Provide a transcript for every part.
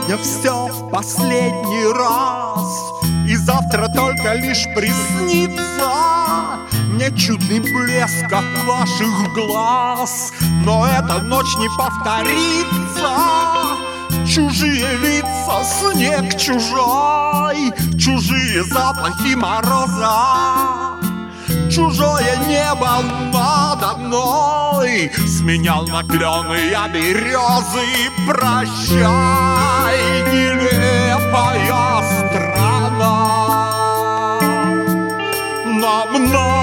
Сегодня все в последний раз, и завтра только лишь приснится мне чудный блеск от ваших глаз. Но эта ночь не повторится. Чужие лица, снег чужой, чужие запахи мороза, чужое небо надо мной сменял на клены я березы. Прощай, нелепая страна, нам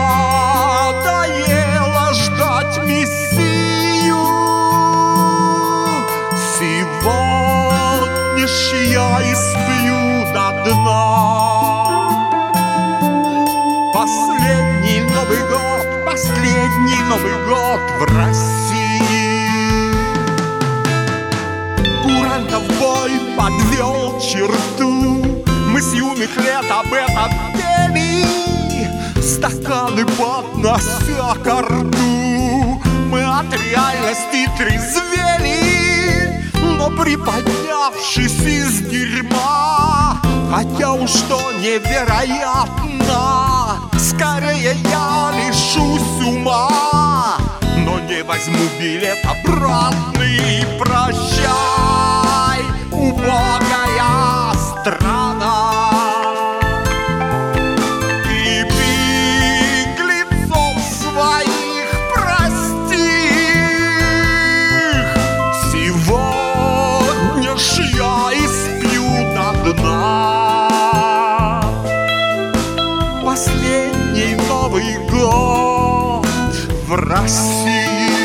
надоело ждать мессию. Сегодня ж я и сплю до дна. Последний Новый год в России. Курантов-бой подвел черту. Мы с юных лет об этом пели, стаканы поднося ко рту. Мы от реальности трезвели, но приподнявшись из дерьма, хотя уж что невероятно, скорее я лишусь ума, но не возьму билет обратный. Прощай, убогая страна, и беглецов своих прости. Сегодня ж я и сплю до дна. Последний Новый год в России.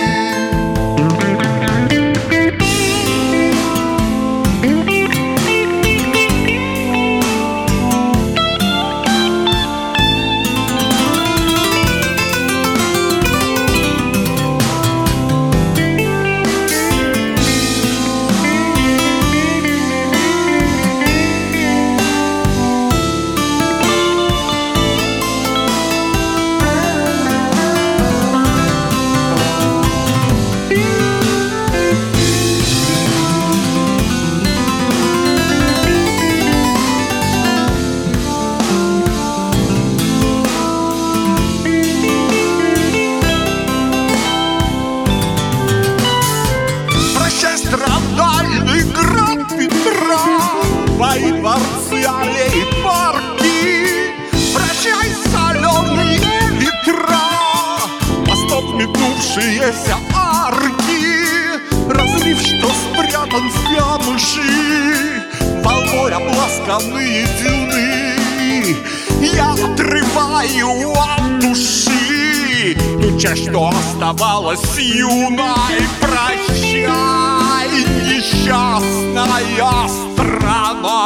Страдальный град Петра, твои дворцы, аллеи, парки. Прощай, соленые ветра, мостов метнувшиеся арки. Разлив, что спрятан в камыши, волной обласканные дюны. Я отрываю от души ту часть, что оставалась юной. Прощай, несчастная страна,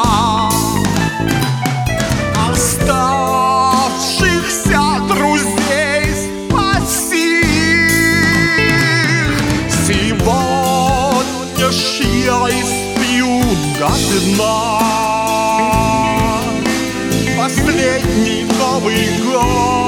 оставшихся друзей спаси. Сегодня ж я и сплю до дна. Последний Новый год